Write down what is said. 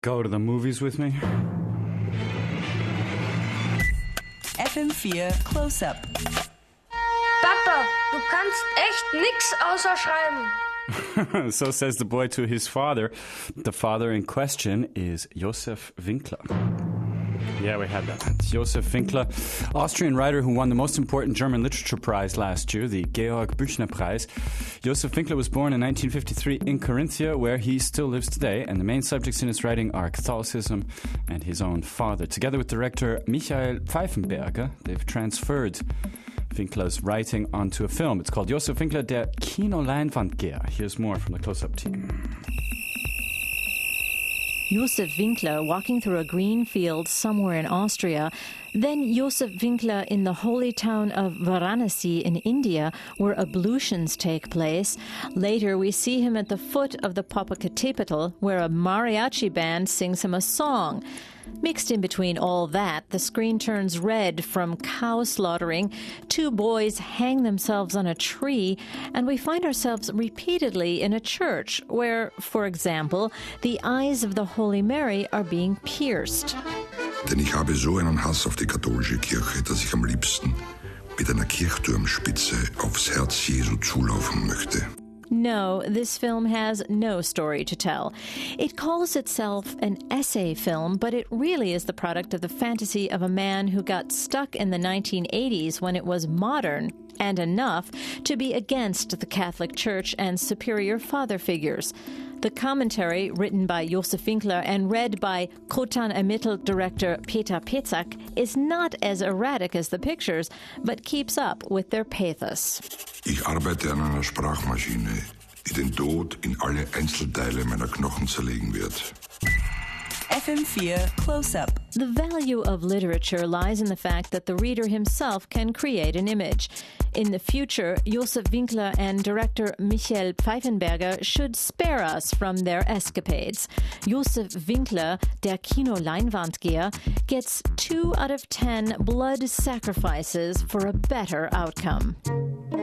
Go to the movies with me? FM4 Close-Up. Papa, du kannst echt nix außer schreiben. So says the boy to his father. The father in question is Josef Winkler. Yeah, we had that. It's Josef Winkler, Austrian writer who won the most important German literature prize last year, the Georg Büchner Prize. Josef Winkler was born in 1953 in Carinthia, where he still lives today, and the main subjects in his writing are Catholicism and his own father. Together with director Michael Pfeifenberger, they've transferred Winkler's writing onto a film. It's called Josef Winkler, der Kino-Leinwandgeher. Here's more from the Close-Up team. Josef Winkler walking through a green field somewhere in Austria, then Josef Winkler in the holy town of Varanasi in India, where ablutions take place. Later, we see him at the foot of the Popocatépetl, where a mariachi band sings him a song. Mixed in between all that, the screen turns red from cow slaughtering, two boys hang themselves on a tree, and we find ourselves repeatedly in a church where, for example, the eyes of the Holy Mary are being pierced. Denn ich habe so einen Hass auf die katholische Kirche, dass ich am liebsten mit einer Kirchturmspitze aufs Herz Jesu zulaufen möchte. No, this film has no story to tell. It calls itself an essay film, but it really is the product of the fantasy of a man who got stuck in the 1980s when it was modern and enough to be against the Catholic Church and superior father figures. The commentary, written by Josef Winkler and read by Khotan ermittelt director Peter Pezak, is not as erratic as the pictures, but keeps up with their pathos. Ich arbeite an einer Sprachmaschine, die den Tod in alle Einzelteile meiner Knochen zerlegen wird. FM4 Close-Up. The value of literature lies in the fact that the reader himself can create an image. In the future, Josef Winkler and director Michael Pfeifenberger should spare us from their escapades. Josef Winkler, der Kino-Leinwandgeher, gets 2 out of 10 blood sacrifices for a better outcome.